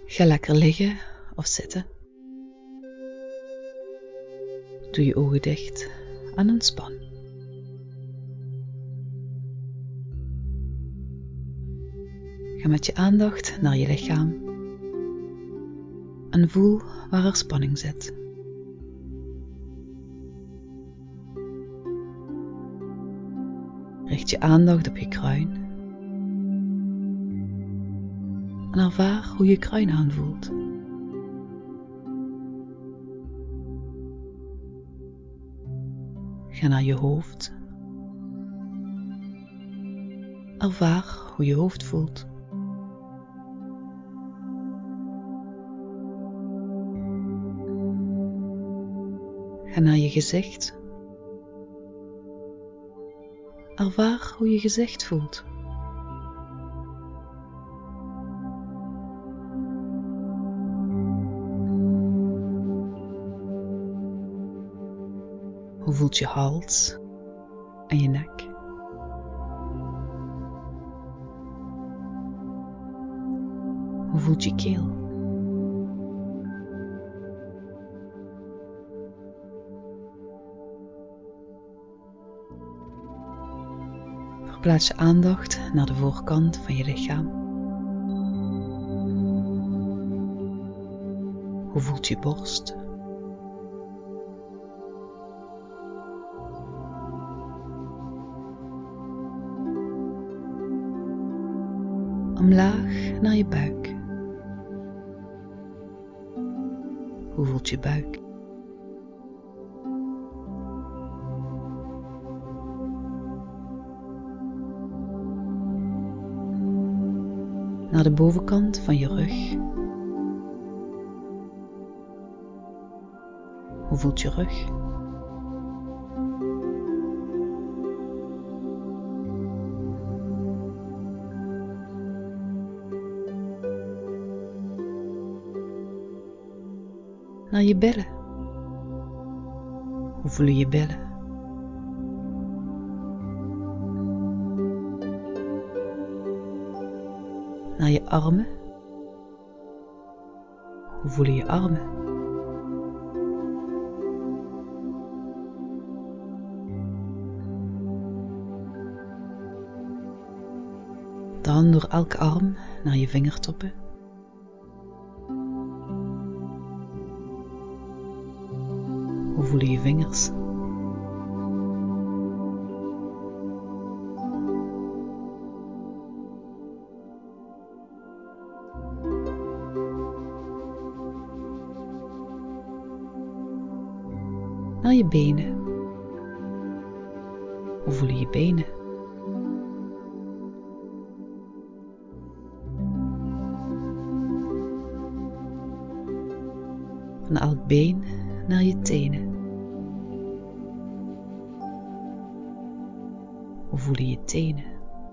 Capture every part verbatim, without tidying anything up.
Ga lekker liggen of zitten. Doe je ogen dicht en ontspan. Ga met je aandacht naar je lichaam en voel waar er spanning zit. Richt je aandacht op je kruin en ervaar hoe je kruin aanvoelt. Ga naar je hoofd. Ervaar hoe je hoofd voelt. Ga naar je gezicht. Ervaar hoe je gezicht voelt. Hoe voelt je hals en je nek? Hoe voelt je keel? Verplaats je aandacht naar de voorkant van je lichaam. Hoe voelt je borst? Omlaag naar je buik. Hoe voelt je buik? Naar de bovenkant van je rug. Hoe voelt je rug? Naar je billen. Hoe voelen je billen? Naar je armen. Hoe voelen je armen? Dan door elke arm naar je vingertoppen. Hoe voelen je vingers? Naar je benen. Hoe voelen je benen? Van elk been naar je tenen. Hoe voelen je tenen?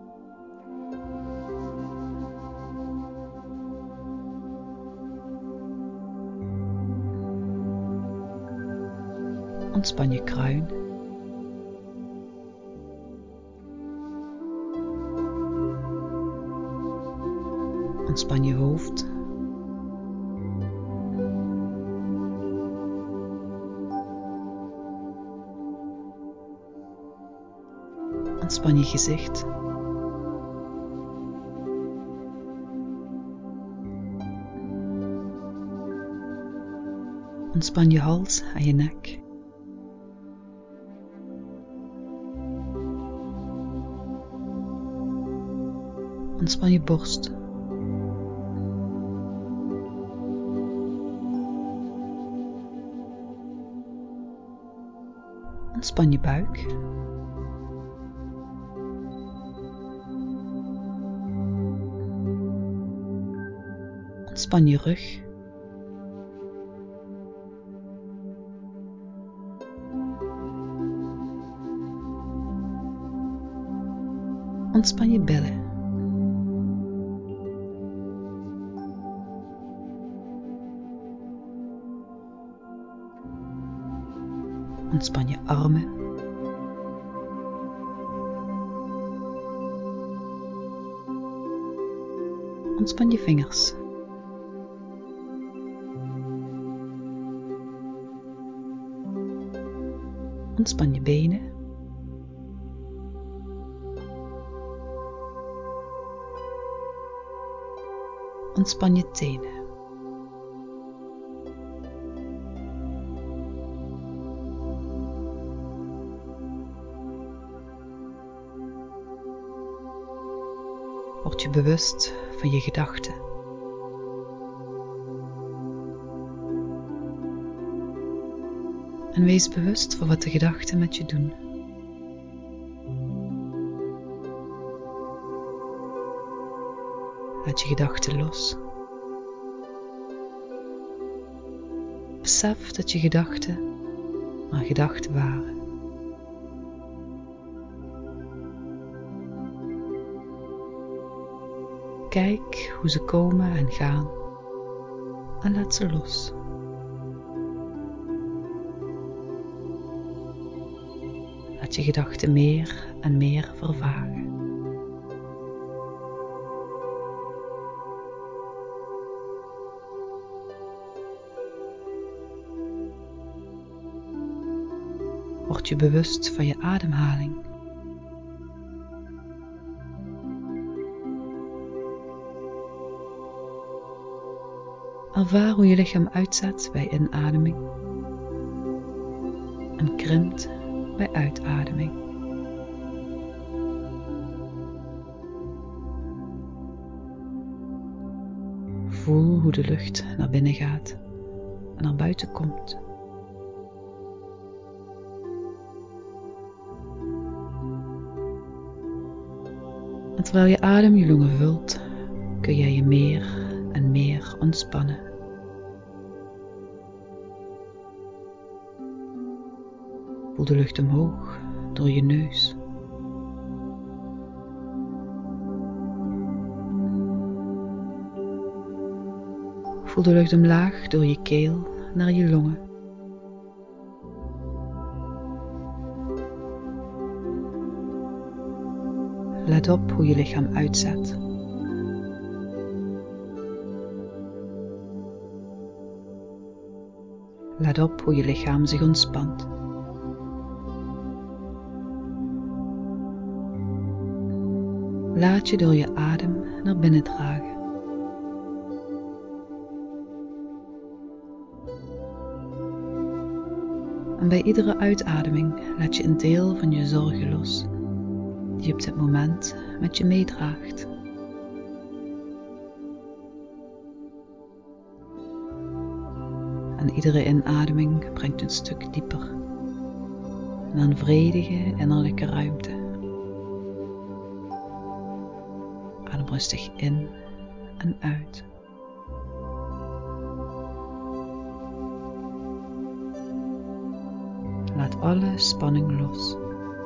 Ontspan je kruin. Ontspan je hoofd. Ontspan je gezicht. Ontspan je hals en je nek. Ontspan je borst. Ontspan je buik. Ontspan je rug. Ontspan je billen. Ontspan je armen. Ontspan je vingers. Ontspan je benen. Ontspan je tenen. Word je bewust van je gedachten. En wees bewust van wat de gedachten met je doen. Laat je gedachten los. Besef dat je gedachten maar gedachten waren. Kijk hoe ze komen en gaan en laat ze los. Laat je gedachten meer en meer vervagen. Word je bewust van je ademhaling. Ervaar hoe je lichaam uitzet bij inademing en krimpt bij uitademing. Voel hoe de lucht naar binnen gaat en naar buiten komt. En terwijl je adem je longen vult, kun jij je meer en meer ontspannen. Voel de lucht omhoog door je neus. Voel de lucht omlaag door je keel naar je longen. Let op hoe je lichaam uitzet. Let op hoe je lichaam zich ontspant. Laat je door je adem naar binnen dragen. En bij iedere uitademing laat je een deel van je zorgen los, die je op dit moment met je meedraagt. En iedere inademing brengt een stuk dieper naar een vredige innerlijke ruimte. Adem rustig in en uit. Laat alle spanning los.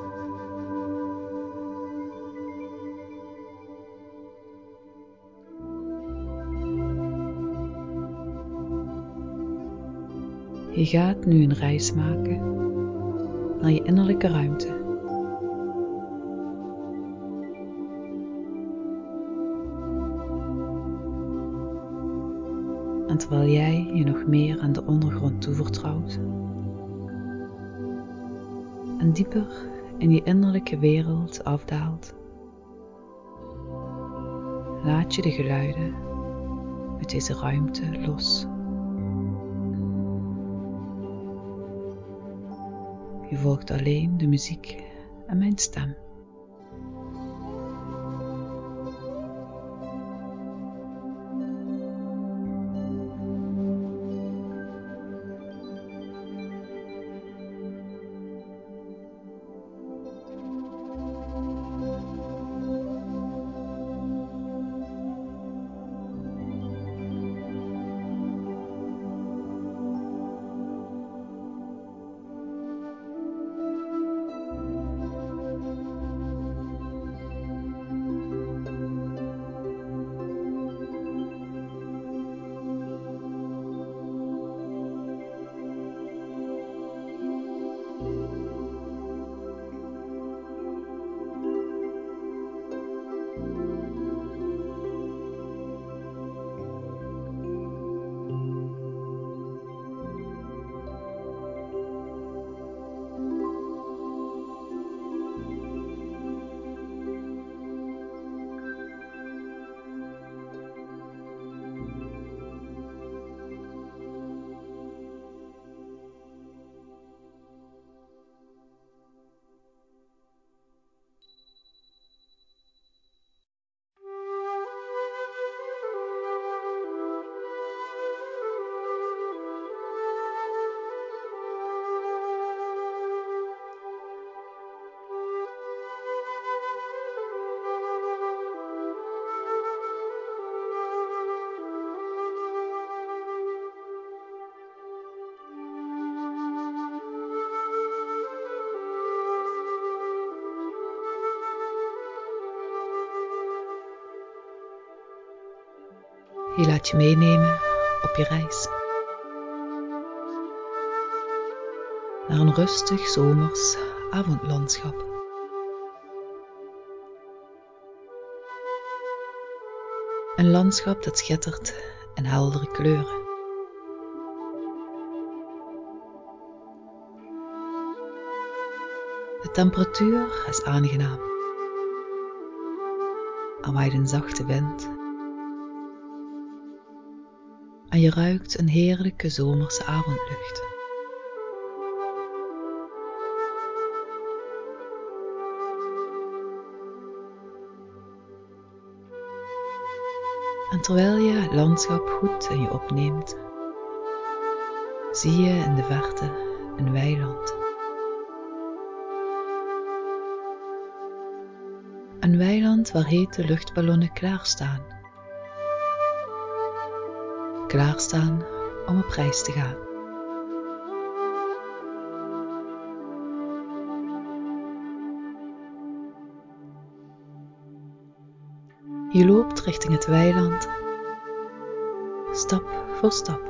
Je gaat nu een reis maken naar je innerlijke ruimte. En terwijl jij je nog meer aan de ondergrond toevertrouwt en dieper in je innerlijke wereld afdaalt, laat je de geluiden uit deze ruimte los. Je volgt alleen de muziek en mijn stem. Je laat je meenemen op je reis. Naar een rustig zomers avondlandschap. Een landschap dat schittert in heldere kleuren. De temperatuur is aangenaam. Er waait een zachte wind. En je ruikt een heerlijke zomerse avondlucht. En terwijl je het landschap goed in je opneemt, zie je in de verte een weiland. Een weiland waar hete luchtballonnen klaarstaan. Klaarstaan om op reis te gaan. Je loopt richting het weiland, stap voor stap.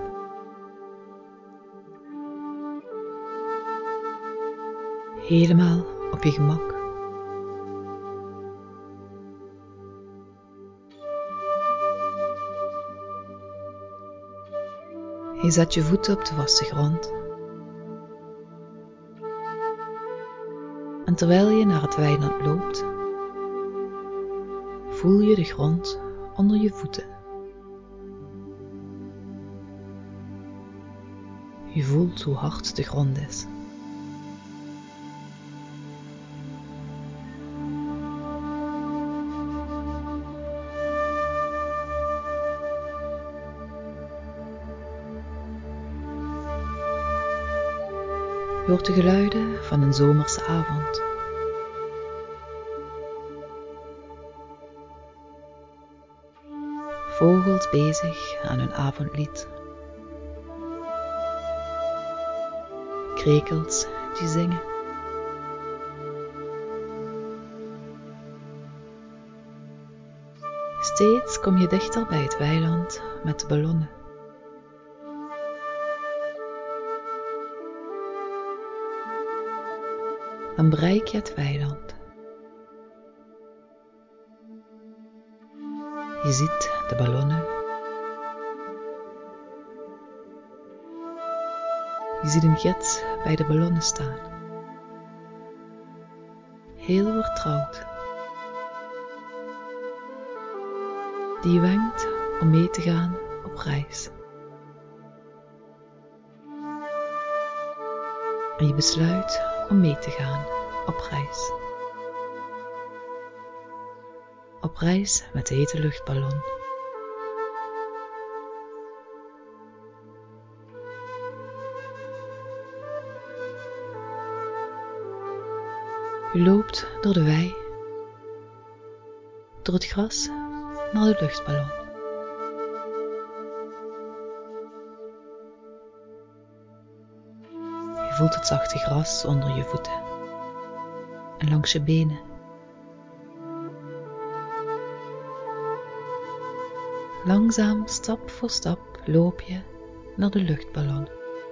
Helemaal op je gemak. Je zet je voeten op de vaste grond. En terwijl je naar het weiland loopt, voel je de grond onder je voeten. Je voelt hoe hard de grond is. Je hoort de geluiden van een zomerse avond. Vogels bezig aan hun avondlied. Krekels die zingen. Steeds kom je dichter bij het weiland met de ballonnen. Dan bereik je het weiland. Je ziet de ballonnen. Je ziet een gids bij de ballonnen staan. Heel vertrouwd. Die je wenkt om mee te gaan op reis. En je besluit om mee te gaan op reis. Op reis met de hete luchtballon. Je loopt door de wei, door het gras naar de luchtballon. Je voelt het zachte gras onder je voeten en langs je benen. Langzaam, stap voor stap, loop je naar de luchtballon.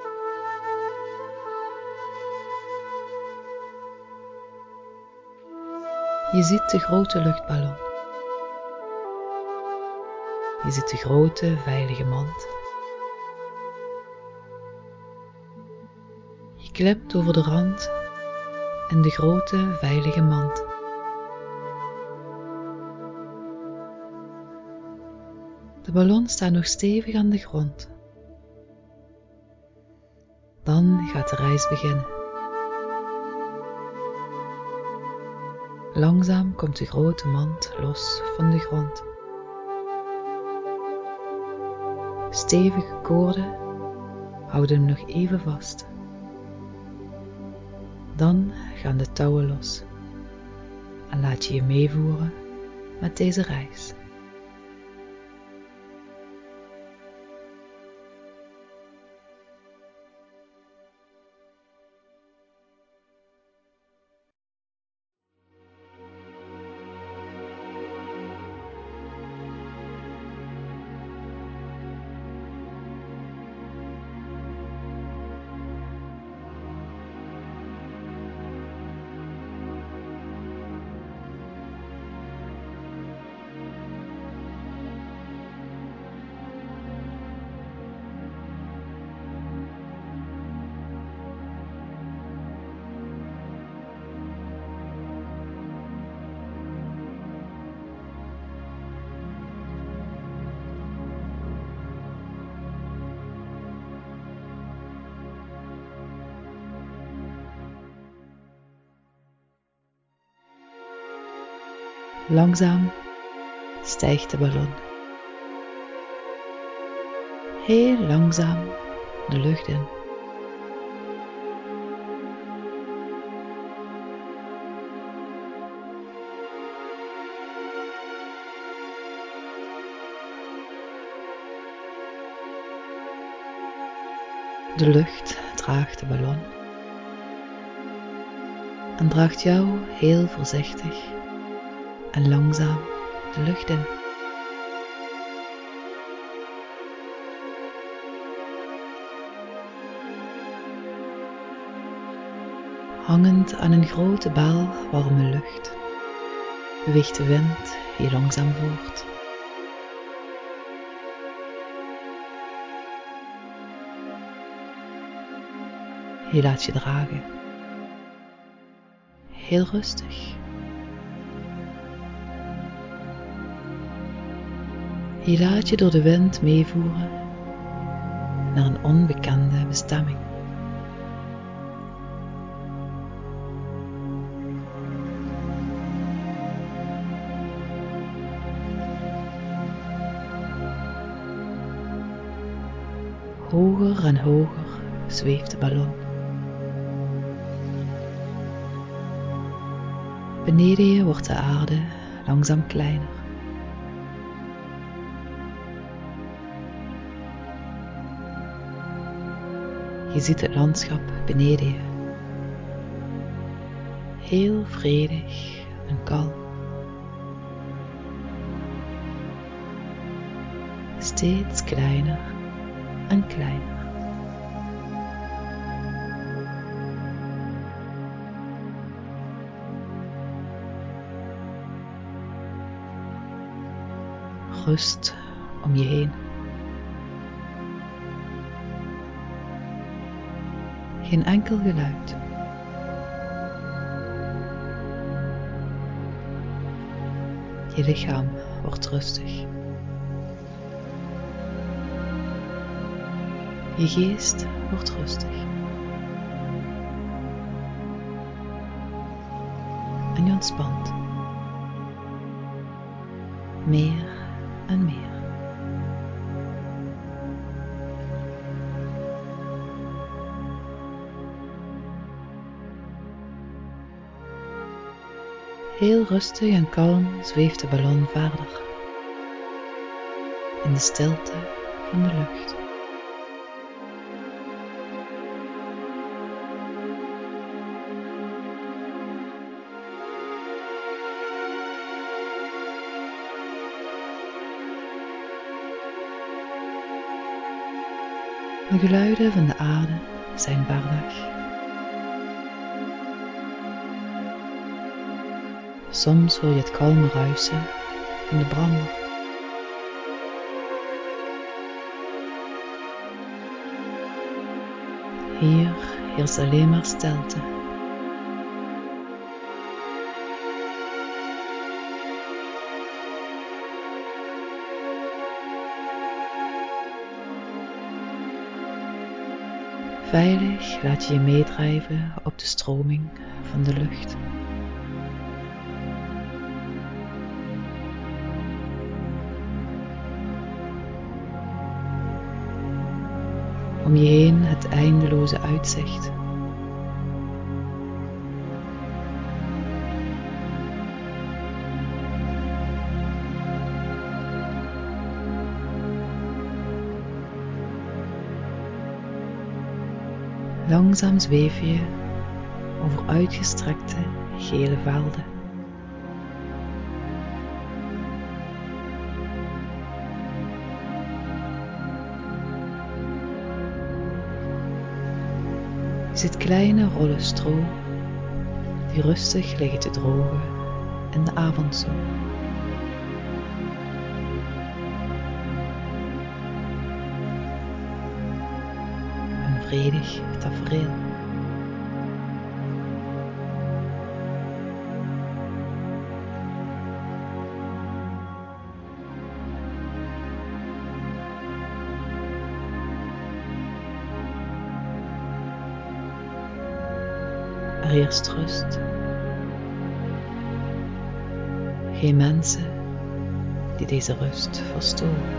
Je ziet de grote luchtballon. Je ziet de grote, veilige mand. Je klimt over de rand in de grote, veilige mand. De ballon staat nog stevig aan de grond. Dan gaat de reis beginnen. Langzaam komt de grote mand los van de grond. Stevige koorden houden hem nog even vast. Dan gaan de touwen los en laat je je meevoeren met deze reis. Langzaam stijgt de ballon. Heel langzaam de lucht in. De lucht draagt de ballon en draagt jou heel voorzichtig en langzaam de lucht in. Hangend aan een grote bal warme lucht beweegt de wind heel langzaam voort. Je laat je dragen. Heel rustig. Je laat je door de wind meevoeren naar een onbekende bestemming. Hoger en hoger zweeft de ballon. Beneden je wordt de aarde langzaam kleiner. Je ziet het landschap beneden je. Heel vredig en kalm. Steeds kleiner en kleiner. Rust om je heen. Geen enkel geluid. Je lichaam wordt rustig. Je geest wordt rustig. En je ontspant. Meer en meer. Heel rustig en kalm zweeft de ballon verder. In de stilte van de lucht. De geluiden van de aarde zijn ver weg. Soms hoor je het kalme ruisen van de brander. Hier heerst alleen maar stilte. Veilig laat je je meedrijven op de stroming van de lucht. Om je heen het eindeloze uitzicht. Langzaam zweef je over uitgestrekte gele velden. Je ziet kleine rollen stro die rustig liggen te drogen in de avondzon. Een vredig tafereel. Er heerst rust. Geen mensen die deze rust verstoren.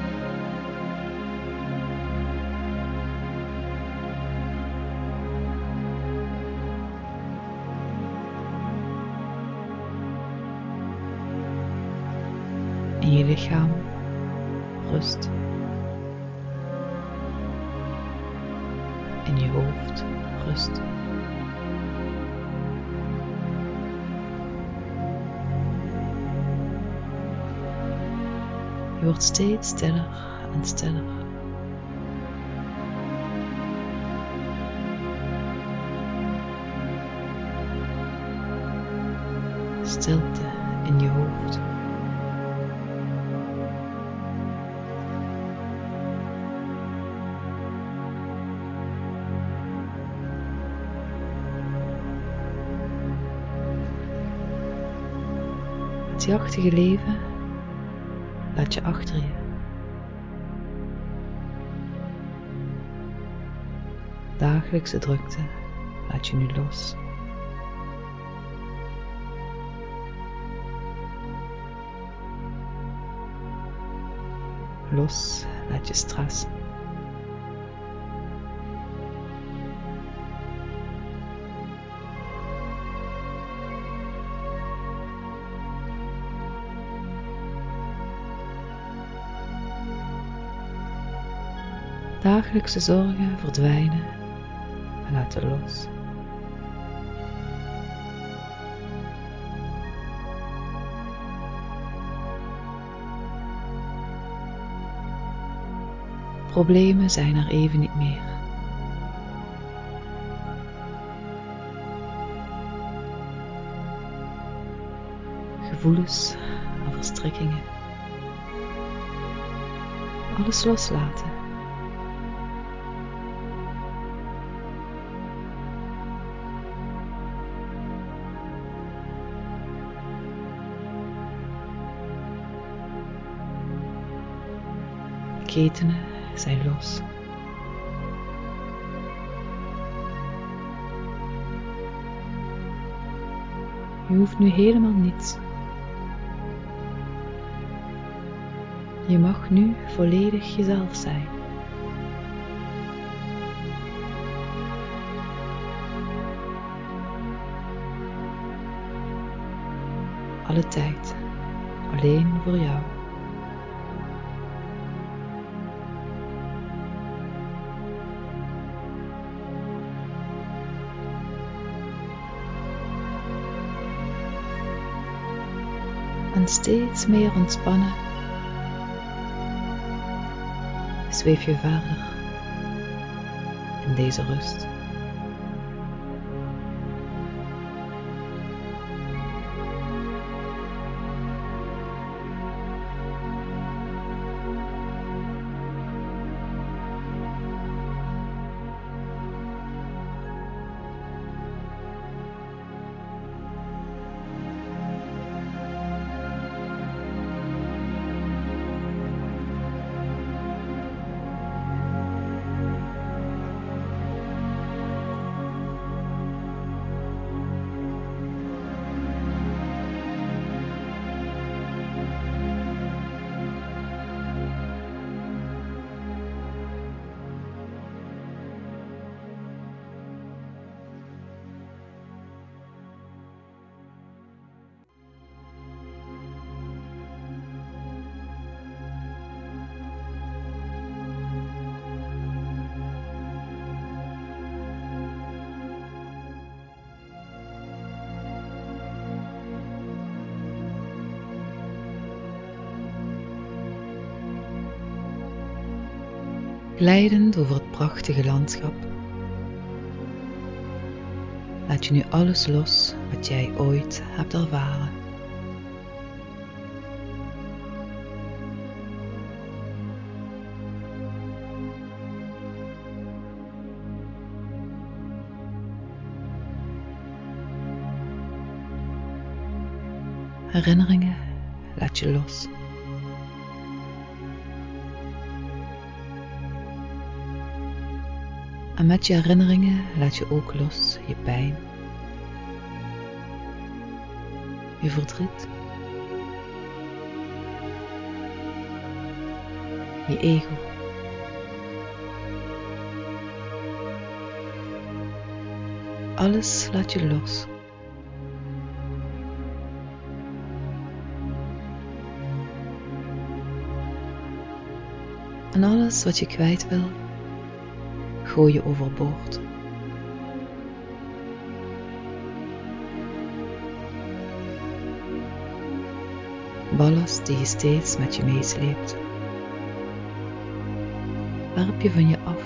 In je lichaam rust. In je hoofd rust. Je wordt steeds stiller en stiller. Stilte in je hoofd. Het jachtige leven laat je achter je. Dagelijkse drukte laat je nu los. Los laat je stress. Dagelijkse zorgen verdwijnen en laten los. Problemen zijn er even niet meer. Gevoelens en verstrikkingen. Alles loslaten. Ketenen zijn los. Je hoeft nu helemaal niets. Je mag nu volledig jezelf zijn. Alle tijd, alleen voor jou. En steeds meer ontspannen, zweef je verder in deze rust. Glijdend over het prachtige landschap, laat je nu alles los wat jij ooit hebt ervaren. Herinneringen laat je los. En met je herinneringen laat je ook los je pijn, je verdriet, je ego. Alles laat je los. En alles wat je kwijt wil, gooi je overboord. Ballast die je steeds met je meesleept, werp je van je af.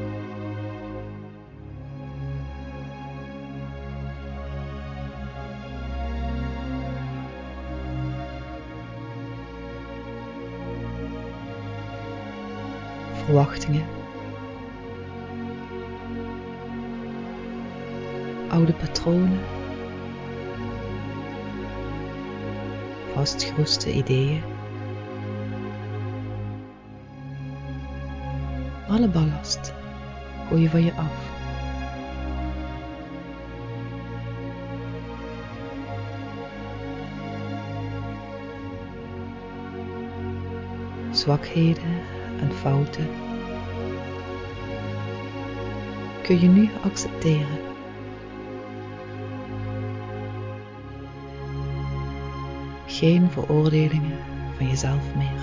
Verwachtingen, oude patronen, vastgeroeste ideeën, alle ballast gooi je van je af. Zwakheden en fouten kun je nu accepteren. Geen veroordelingen van jezelf meer.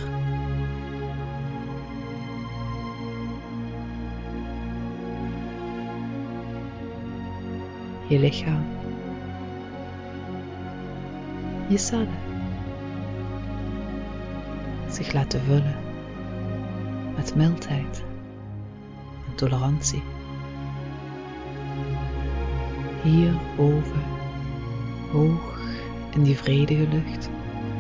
Je lichaam, je cellen zich laten vullen met mildheid en tolerantie. Hier boven, hoog in die vredige lucht.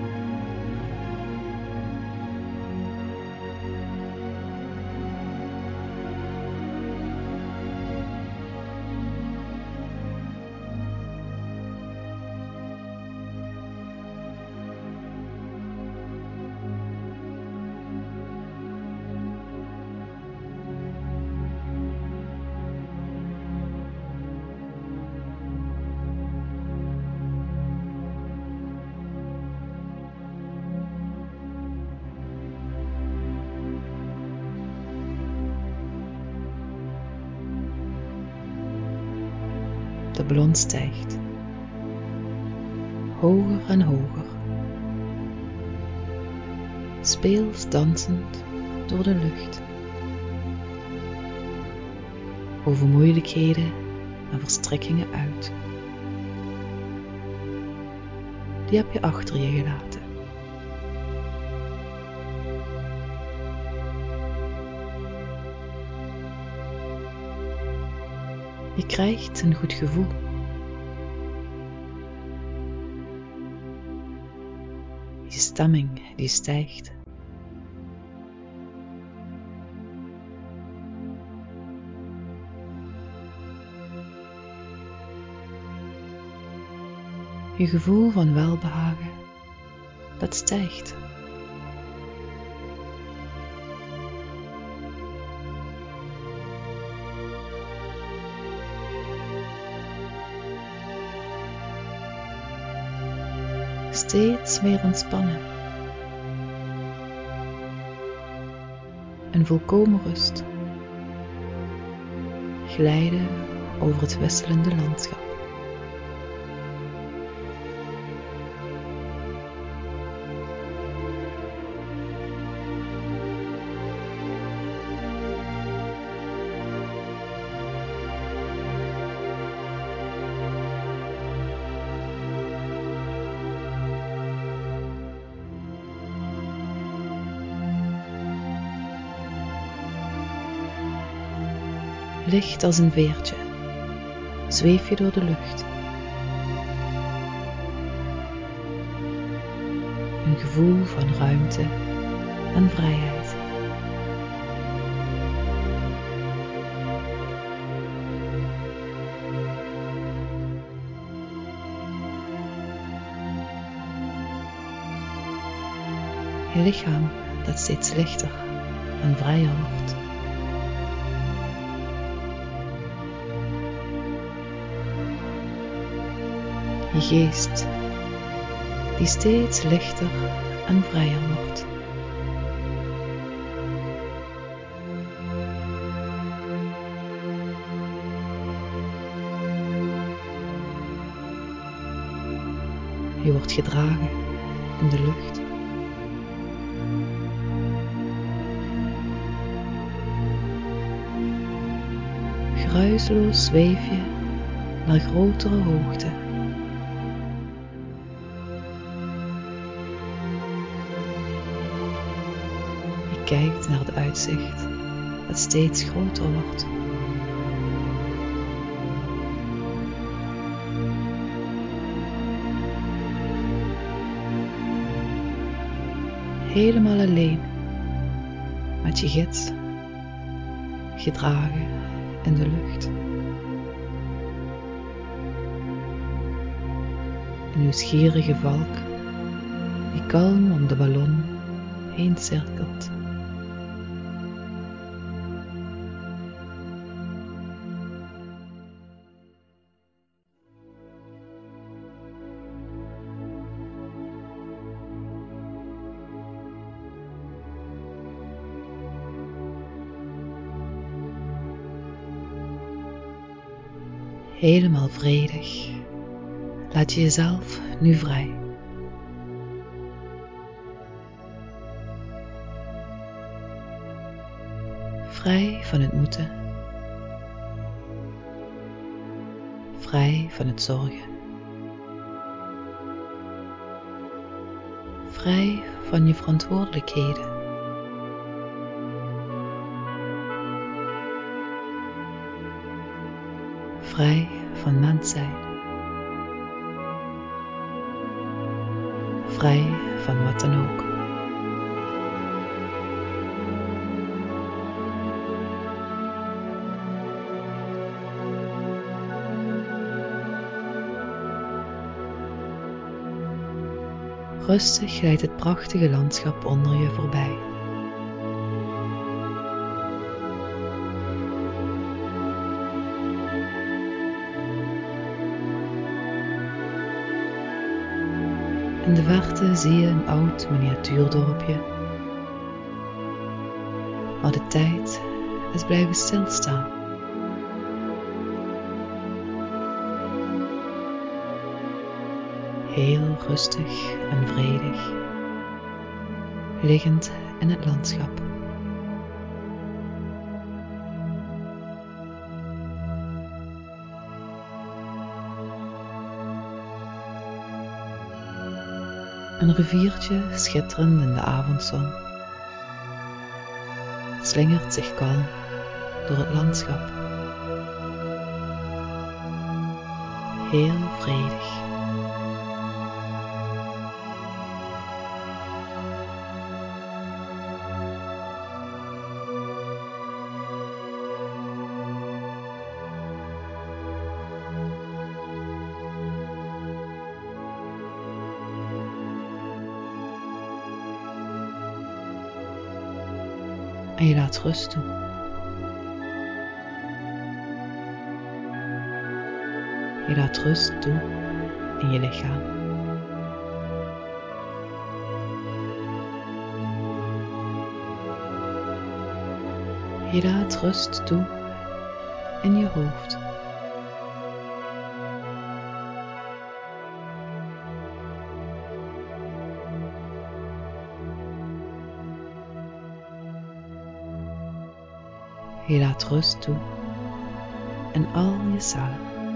De ballon stijgt, hoger en hoger, speels dansend door de lucht, over moeilijkheden en verstrikkingen uit. Die heb je achter je gelaten. Je krijgt een goed gevoel. Je stemming die stijgt. Je gevoel van welbehagen, dat stijgt. Steeds meer ontspannen. Een volkomen rust. Glijden over het wisselende landschap. Licht als een veertje, zweef je door de lucht. Een gevoel van ruimte en vrijheid. Je lichaam dat steeds lichter en vrijer wordt. Je geest die steeds lichter en vrijer wordt. Je wordt gedragen in de lucht. Geruisloos zweef je naar grotere hoogte. Je kijkt naar het uitzicht dat steeds groter wordt. Helemaal alleen met je gids, gedragen in de lucht. Een nieuwsgierige valk die kalm om de ballon heen cirkelt. Helemaal vredig laat je jezelf nu vrij. Vrij van het moeten. Vrij van het zorgen. Vrij van je verantwoordelijkheden. Vrij van mens zijn. Vrij van wat dan ook. Rustig glijdt het prachtige landschap onder je voorbij. In de verte zie je een oud miniatuurdorpje, maar de tijd is blijven stilstaan. Heel rustig en vredig, liggend in het landschap. Een riviertje schitterend in de avondzon slingert zich kalm door het landschap. Heel vredig. En je laat rust toe. Je laat rust toe in je lichaam. Je laat rust toe in je hoofd. Je laat rust toe in al je cellen.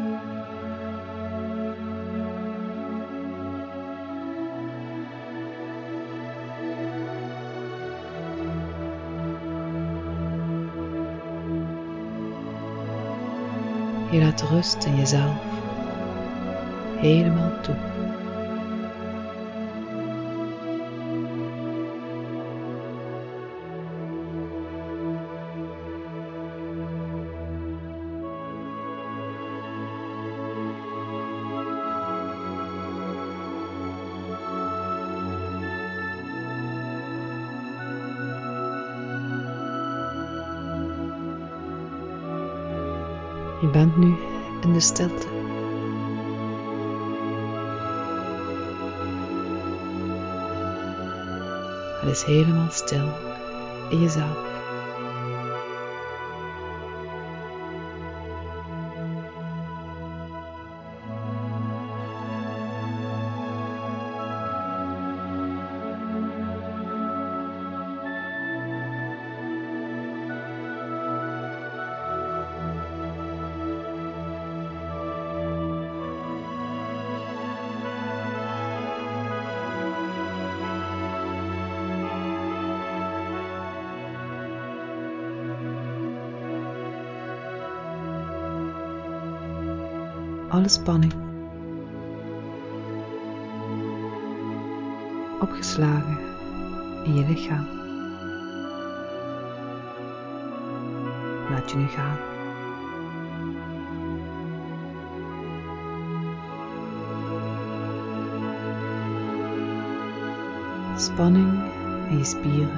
Je laat de rust in jezelf helemaal toe. Je bent nu in de stilte. Het is helemaal stil in jezelf. alle spanning opgeslagen in je lichaam. Laat je nu gaan. Spanning in je spieren.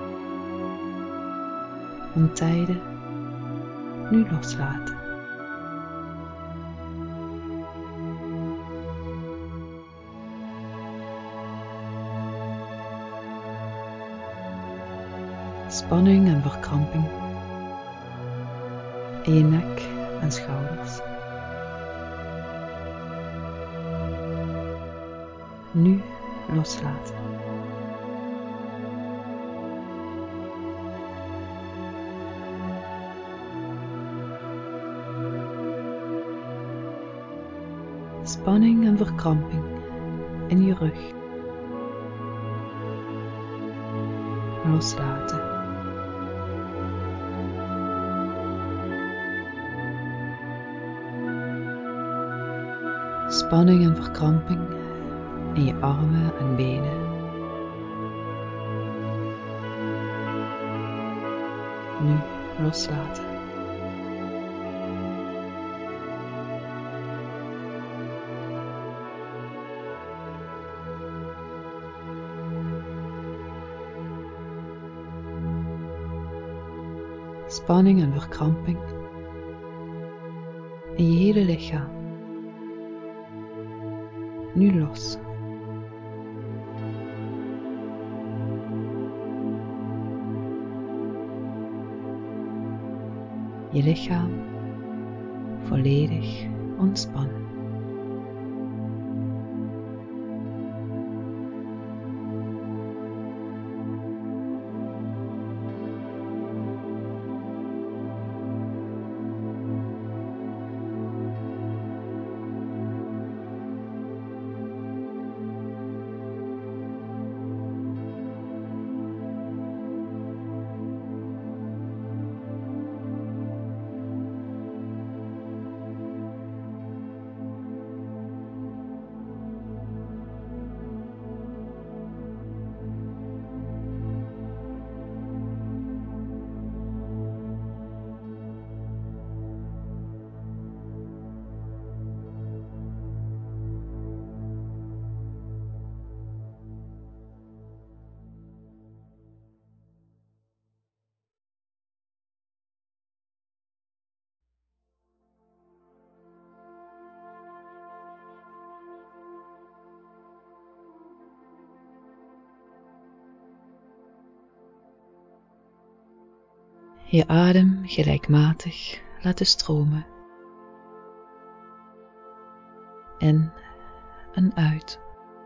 Om tijden nu loslaten. Spanning en verkramping in je nek en schouders. Nu loslaten. Spanning en verkramping in je rug. Loslaten. Spanning en verkramping in je armen en benen. Nu loslaten. Spanning en verkramping in je hele lichaam. Nu los. Je lichaam volledig ontspannen. Je adem gelijkmatig laten stromen. In en uit.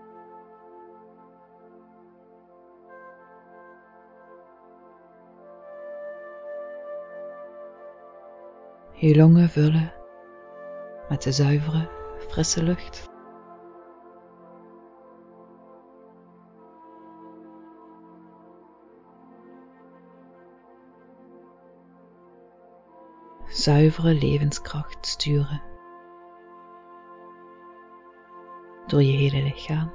Je longen vullen met de zuivere, frisse lucht. Zuivere levenskracht sturen door je hele lichaam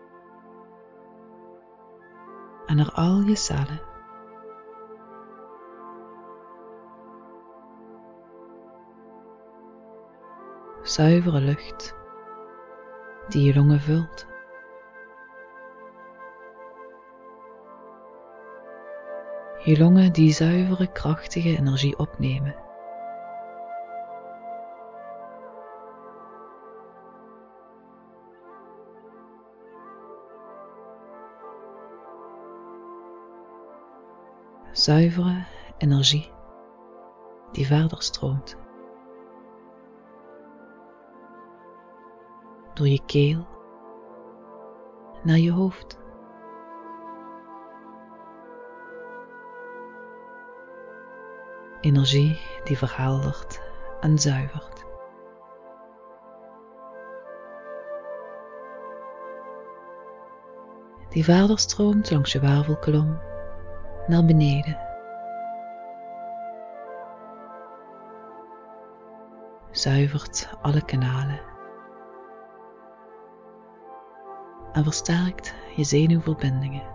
en naar al je cellen. Zuivere lucht die je longen vult. Je longen die zuivere, krachtige energie opnemen. Zuivere energie die verder stroomt. Door je keel naar je hoofd. Energie die verheldert en zuivert. Die verder stroomt langs je wervelkolom naar beneden. zuivert alle kanalen en versterkt je zenuwverbindingen.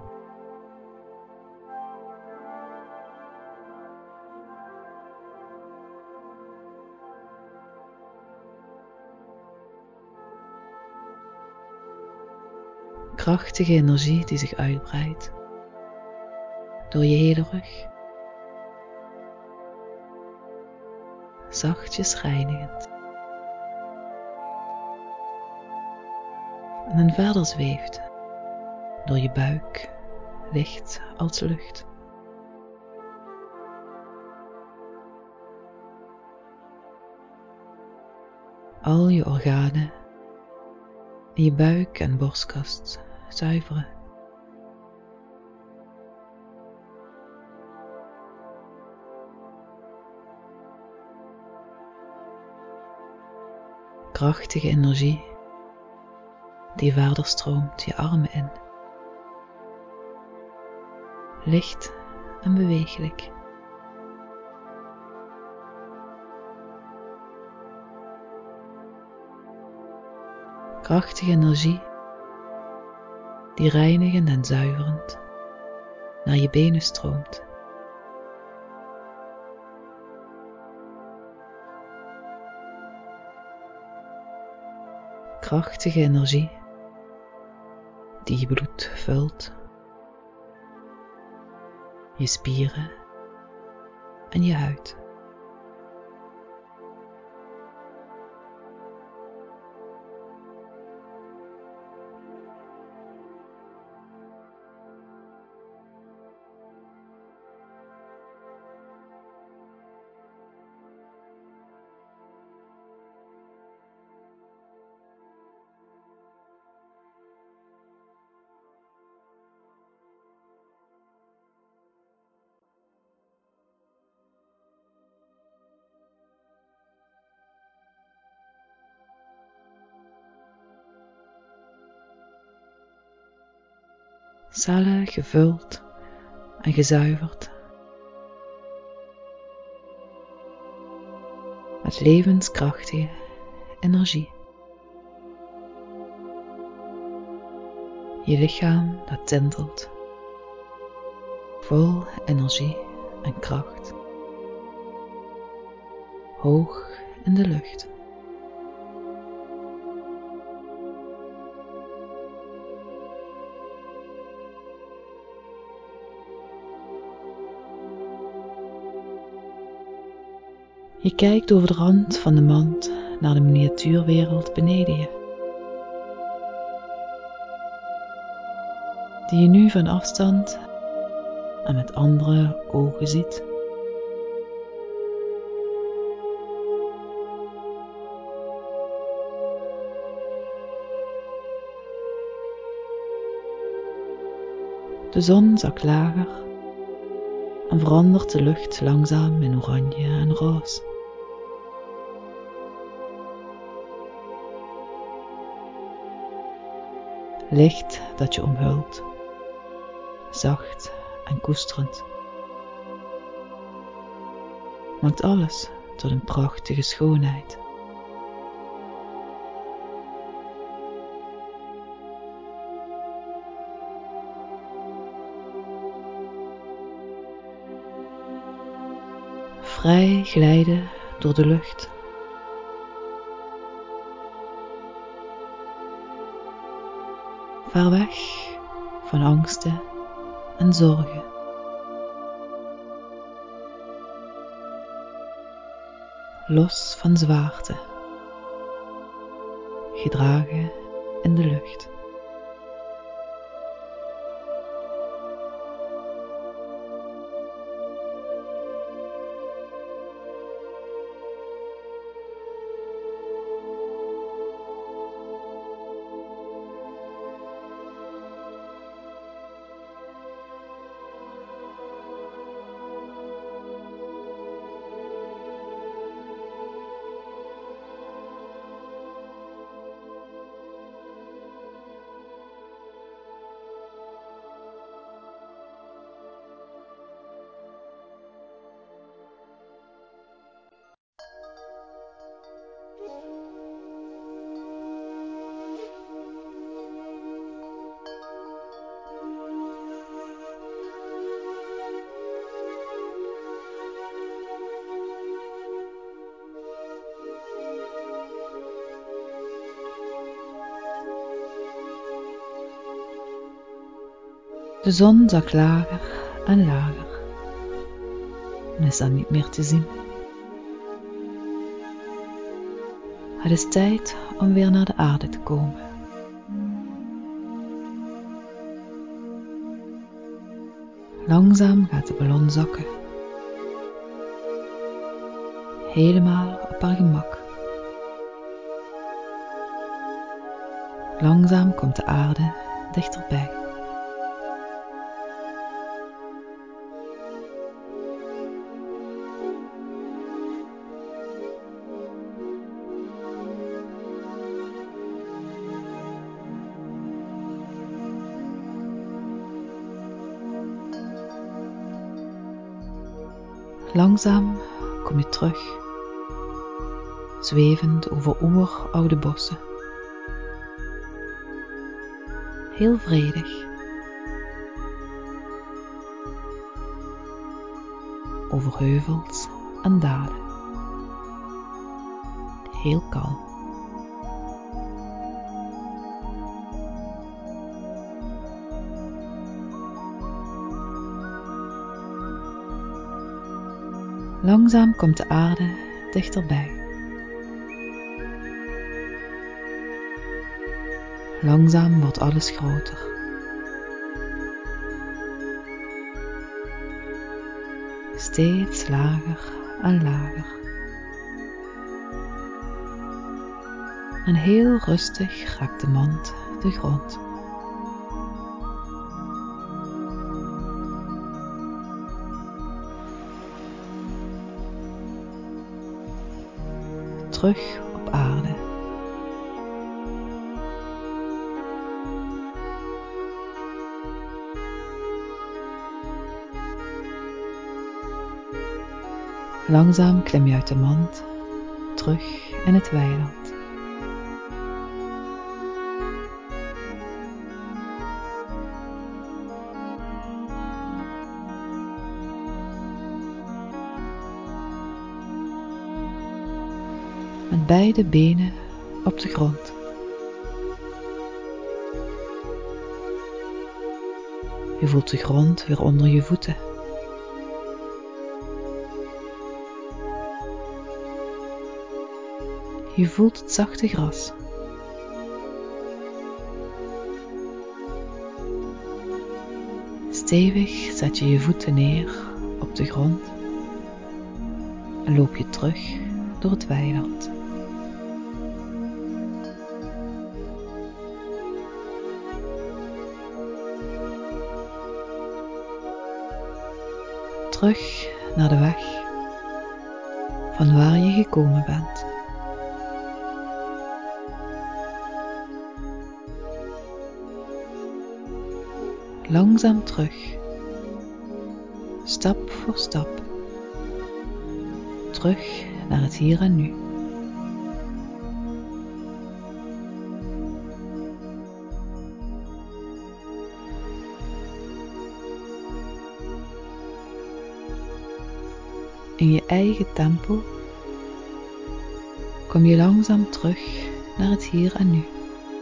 Krachtige energie die zich uitbreidt door je hele rug, zachtjes reinigend, en dan verder zweeft door je buik, licht als lucht. Al je organen in je buik en borstkast zuiveren. Krachtige energie die verder stroomt je armen in. Licht en beweeglijk. Krachtige energie die reinigend en zuiverend naar je benen stroomt. Krachtige energie die je bloed vult, je spieren en je huid. Cellen gevuld en gezuiverd met levenskrachtige energie. Je lichaam dat tintelt, vol energie en kracht, hoog in de lucht. Je kijkt over de rand van de mand naar de miniatuurwereld beneden je, die je nu van afstand en met andere ogen ziet. De zon zakt lager en verandert de lucht langzaam in oranje en roze. Licht dat je omhult, zacht en koesterend, maakt alles tot een prachtige schoonheid. Vrij glijden door de lucht. Ver weg van angsten en zorgen. Los van zwaarte. Gedragen in de lucht. De zon zakt lager en lager en is dan niet meer te zien. Het is tijd om weer naar de aarde te komen. Langzaam gaat de ballon zakken, helemaal op haar gemak. Langzaam komt de aarde dichterbij. Langzaam kom je terug, zwevend over oeroude bossen. Heel vredig. Over heuvels en dalen. Heel kalm. Langzaam komt de aarde dichterbij. Langzaam wordt alles groter. Steeds lager en lager. En heel rustig raakt de mand de grond. Terug op aarde. Langzaam klim je uit de mand, terug in het weiland. Met beide benen op de grond. Je voelt de grond weer onder je voeten. Je voelt het zachte gras. Stevig zet je je voeten neer op de grond en loop je terug door het weiland. Terug naar de weg van waar je gekomen bent. Langzaam terug, stap voor stap, terug naar het hier en nu. In je eigen tempo kom je langzaam terug naar het hier en nu.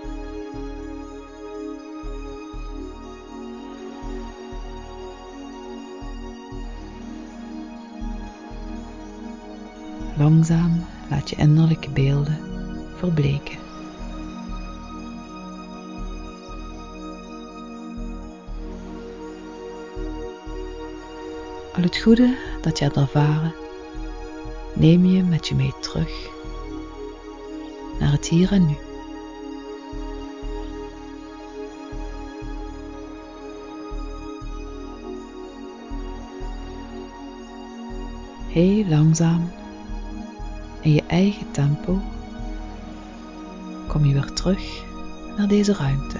Langzaam laat je innerlijke beelden verbleken. Al het goede dat je hebt ervaren, neem je met je mee terug naar het hier en nu. Heel langzaam, in je eigen tempo, kom je weer terug naar deze ruimte.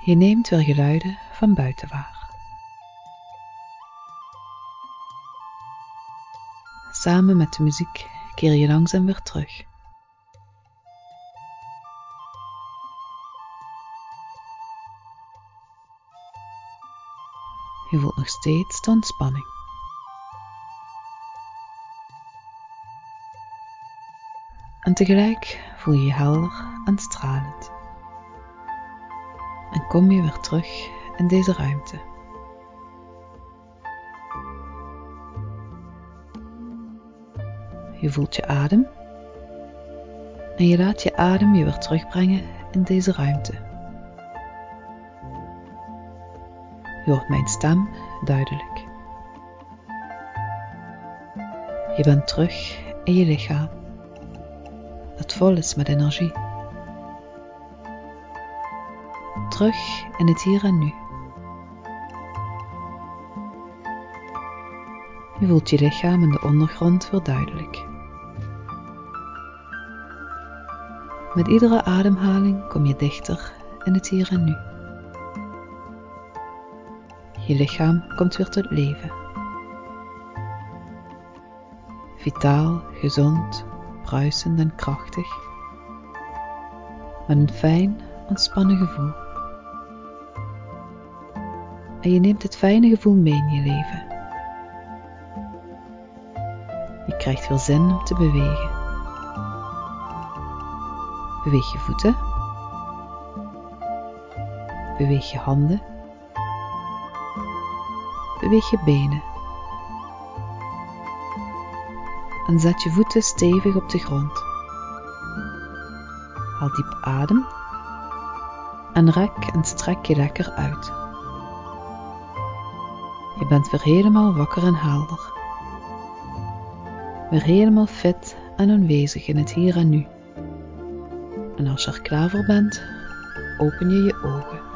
Je neemt weer geluiden van buiten waar. Samen met de muziek keer je langzaam weer terug. Je voelt nog steeds de ontspanning. En tegelijk voel je je helder en stralend. En kom je weer terug in deze ruimte. Je voelt je adem en je laat je adem je weer terugbrengen in deze ruimte. Je hoort mijn stem duidelijk. Je bent terug in je lichaam, dat vol is met energie. Terug in het hier en nu. Je voelt je lichaam in de ondergrond weer duidelijk. Met iedere ademhaling kom je dichter in het hier en nu. Je lichaam komt weer tot leven. Vitaal, gezond, bruisend en krachtig. Met een fijn, ontspannen gevoel. En je neemt dit fijne gevoel mee in je leven. Je krijgt weer zin om te bewegen. Beweeg je voeten. Beweeg je handen. Beweeg je benen. En zet je voeten stevig op de grond. Haal diep adem. En rek en strek je lekker uit. Je bent weer helemaal wakker en helder. Weer helemaal fit en aanwezig in het hier en nu. En als je er klaar voor bent, open je je ogen.